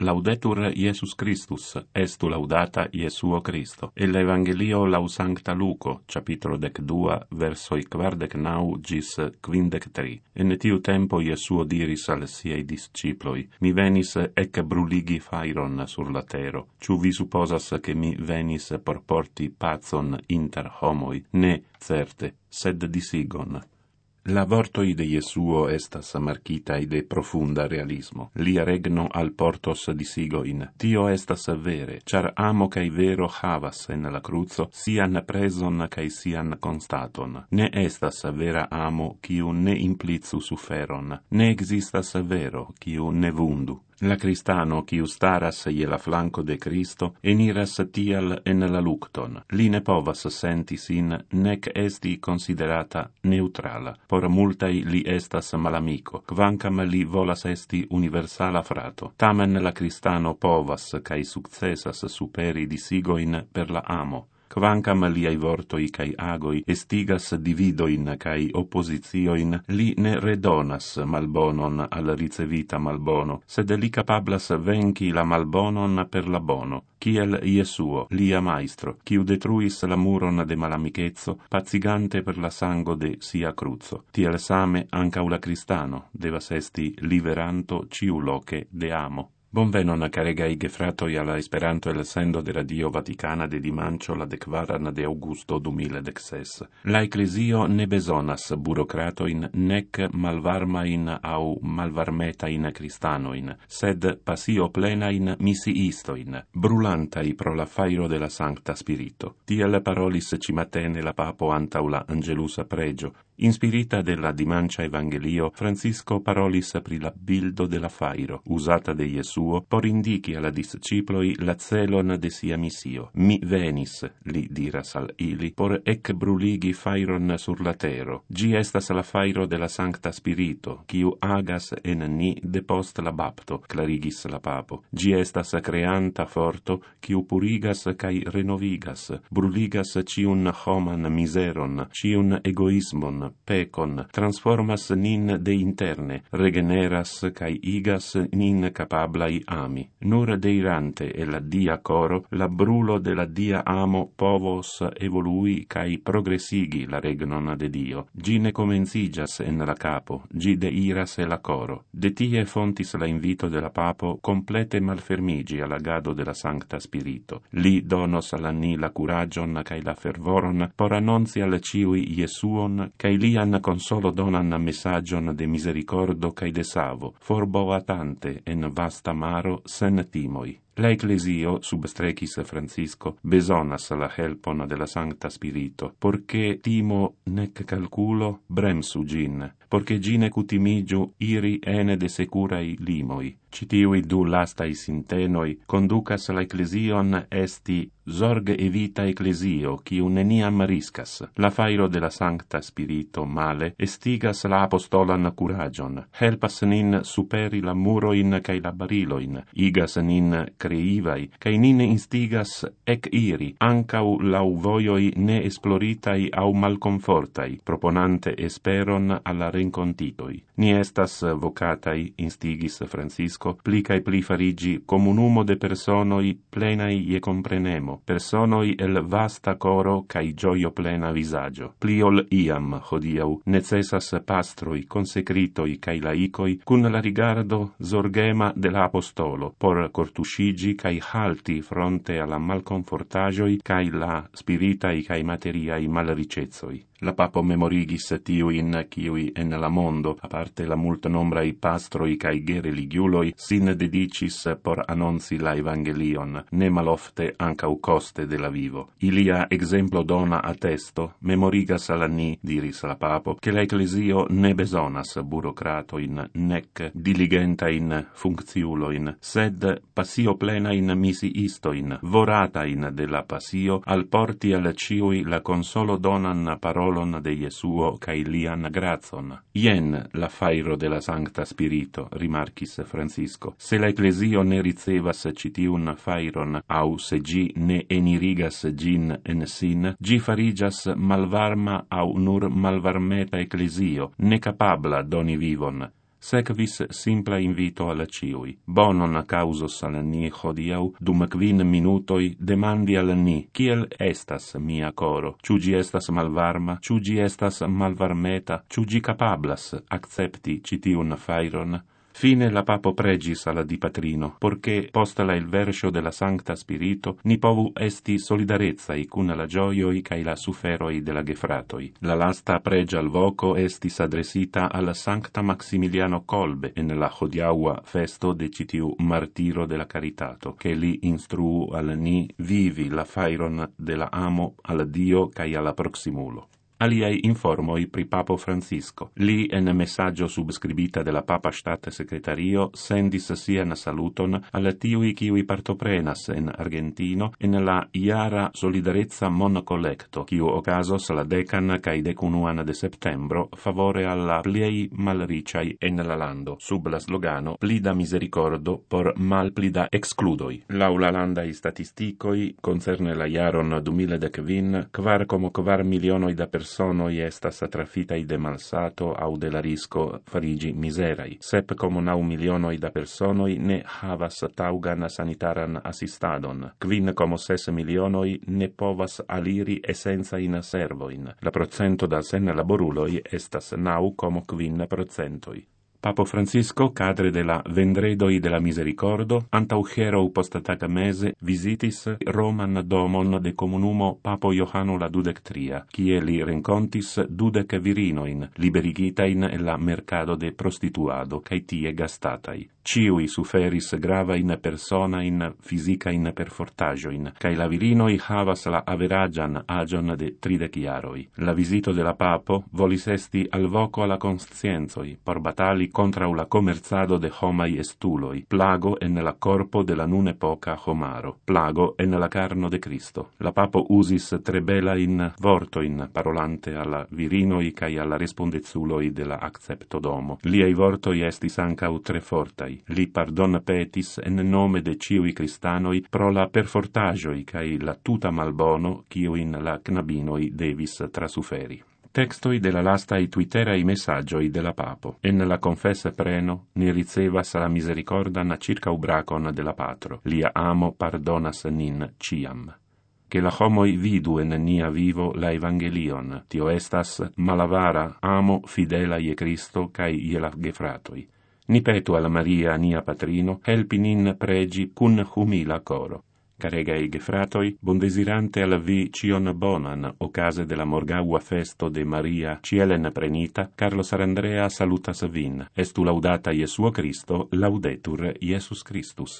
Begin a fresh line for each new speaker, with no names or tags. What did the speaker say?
Laudetur Iesus Christus, estu laudata Iesuo Christo. El Evangelio lau Sancta Luco, capitolo 12, versoi 49 gis 53. En tiu tempo Iesuo diris al siei disciploi, mi venis ec bruligi fairon sur la tero. Ciu vi supposas che mi venis por porti pacon inter homoi? Ne, certe, sed disigon. La vortoi de Iesuo estas marcitai de profunda realismo. Lia regno al portos disigoin. Tio estas vere, char amo cae vero havas en la cruzo sian preson cae sian constaton. Ne estas vera amo quiu ne implicu suferon, ne existas vero quiu ne vundu. La cristano quiu staras je la flanco de Cristo eniras tial en la lucton. Li ne povas senti sin nec esti considerata neutrala. Por multai li estas malamico, quancam li volas esti universala frato. Tamen la cristano povas cae successas superi disigoin per la amo. Quancam liai vortoi cae agoi estigas dividoin cae oppositioin, li ne redonas malbonon al ricevita malbono, sed li capablas venci la malbonon per la bono, kiel Iesuo, lia maestro, quiu detruis la muron de malamicezzo, pazigante per la sango de sia cruzo. Tiel same ancau la cristano devas esti liberanto ciu loce de amo. Bonvenon caregai gefratoi alla Esperanto el sendo de Radio Vaticana de dimancio la 4 de Augusto 2016. La Ecclesio ne besonas burocratoin nec malvarmain au malvarmetain cristanoin, sed passio plenain missiistoin, brulantai pro la fairo de la Sancta Spirito. Tiel parolis cimatene la Papo antau la Angelusa pregio. Inspirita della dimancia Evangelio, Francisco parolis pri la bildo de la fairo, usata de Iesuo, por indici alla disciploi la celon de sia missio. Mi venis, li diras al ili, por ec bruligi fairon sur la tero. Gi estas la fairo de la Sancta Spirito, quiu agas en ni depost la bapto, clarigis la Papo. Gi estas creanta forto, quiu purigas cae renovigas, bruligas ciun homan miseron, ciun egoismon, pecon, transformas nin de interne, regeneras cae igas nin capablai ami. Nur deirante e la dia coro, la brulo de la dia amo povos evolui cae progressigi la regnon de Dio. Gi ne comencigas en la capo, gi deiras e la coro. De tie fontis la invito de la Papo complete malfermigi alla gado de la Sancta Spirito. Li donos alla ni la curagion cae la fervoron por annonzi al ciui Iesuon cae lian consolo donan messagion de misericordo cae de savo, forboatante en vasta maro sen timoi. La Ecclesio, substrecis Francisco, besonas la helpon de la Sancta Spirito, porche timo nec calculo bremsu gin, porche gine cutimigiu iri ene de securai limoi. Citiui du lastai sintenoi conducas la Ecclesion esti zorge evita Ecclesio, quiu neniam riscas. La fairo de la Sancta Spirito male estigas la apostolan curagion, helpas nin superi la muroin cae la bariloin, igas nin creivai, cae nin instigas ec iri, ancau lau voioi ne esploritai au malconfortai, proponante esperon alla rencontitoi. Ni estas vocatai, instigis Francisco, pli cae pli farigi comunumo de personoi plenai je comprenemo, personoi el vasta coro cae gioio plena visagio. Pli ol iam, hodiau, necessas pastroi, consecritoi cae laicoi, cun la rigardo zorgema de la apostolo, por cortuscigi cae halti fronte alla malconfortagioi cae la spiritai cae materiai malricezoi. La Papo memorigis tiuin quiui en la mondo, aparte la multa nombrai pastroi cae ge religiuloi, sin dedicis por annonzi la Evangelion, ne malofte ancau coste de la vivo. Ilia exemplo dona attesto, memorigas alla ni, diris la Papo, che la Ecclesio ne besonas burocratoin, nec diligentain functiuloin, sed passio plenain missiistoin, voratain de la passio, al porti al ciui la consolo donan parolon de Iesuo cae lian grazon. Ien la fairo de la Sancta Spirito, rimarcis Francisco. Se la Ecclesio ne ricevas citiun fairon, au se gi ne enirigas gin en sin, gi farigas malvarma au nur malvarmeta Ecclesio, ne capabla doni vivon. Sequis simpla invito al ciui. Bonon causos al ni hodiau, dum 5 minutoi demandi al ni, kiel estas mia coro? Ciu gi estas malvarma? Ciu gi estas malvarmeta? Ciu gi capablas accepti citiun fairon? Fine la papo pregis alla dipatrino, porché postala il verso della Sancta Spirito, ni povu esti solidarezai cun la gioioi cae la suferoi della gefratoi. La lasta pregia al voco estis adresita alla Sancta Maximiliano Kolbe en la hodiaua festo de citiu martiro della caritato, che li instruu al ni vivi la fairon della amo al Dio cae alla proximulo. Aliai informoi pri Papo Francisco. Li en messaggio subscribita de la Papa Stat Secretario sendis sian saluton al tiui kiui partoprenas en Argentino en la iara Solidarezza Mon Collecto, kiu ocasos la 10 cae 11 de septembro favore alla pliei malriciai en la lando, sub la slogano Plida misericordo por malplida excludoi. Laula landai statisticoi concerne la iaron 2015 4,4 milionoi da personoi estas trafitai de malsato au de la risco farigi miserai. 7,9 milionoi da personoi ne havas taugan sanitaran assistadon. 5,6 milionoi ne povas aliri essenza in servoin. La procento da sen laboruloi estas 9,5%. Papo Francisco, cadre de la Vendredoi de la Misericordo, antau hierou postataca mese visitis Roman domon de comunumo Papo Iohanno la 23, kie li rencontis 20 virinoin, liberigitain e la mercado de prostituado, cae tie gastatai. Ciui suferis gravain personain fisicain perfortajoin, cae la virinoi havas la averagian agion de 30 iaroi. La visito de la Papo volis esti al voco alla conscienzoi, por batali contra la comerzado de homai estuloi, plago en la corpo de la nun epoca homaro, plago en la carno de Cristo. La Papo usis tre bela in vortoin, parolante alla virinoi cae alla respondezuloi de la accepto domo. Liai vortoi estis ancau tre fortai. Li pardon petis en nome de ciui cristanoi pro la perfortagioi cae la tuta malbono ciuin la knabinoi devis trasuferi. Textoi de la lastai twitterai messaggioi de la Papo. En la confesse preno, ni ricevas la misericordan circa ubracon de la Patro. Lia amo pardonas nin ciam. Che la homoi vidu en nia vivo la evangelion. Tio estas malavara amo fidela ie Cristo cae ie la gefratoi. Ni petu alla Maria, nia patrino, helpi nin pregi cun humila coro. Caregai gefratoi, bondesirante alla vi cion bonan, ocase de la morgaua festo de Maria cielen prenita, Carlos Arandrea salutas vin. Estu laudata Iesuo Cristo, laudetur Iesus Christus.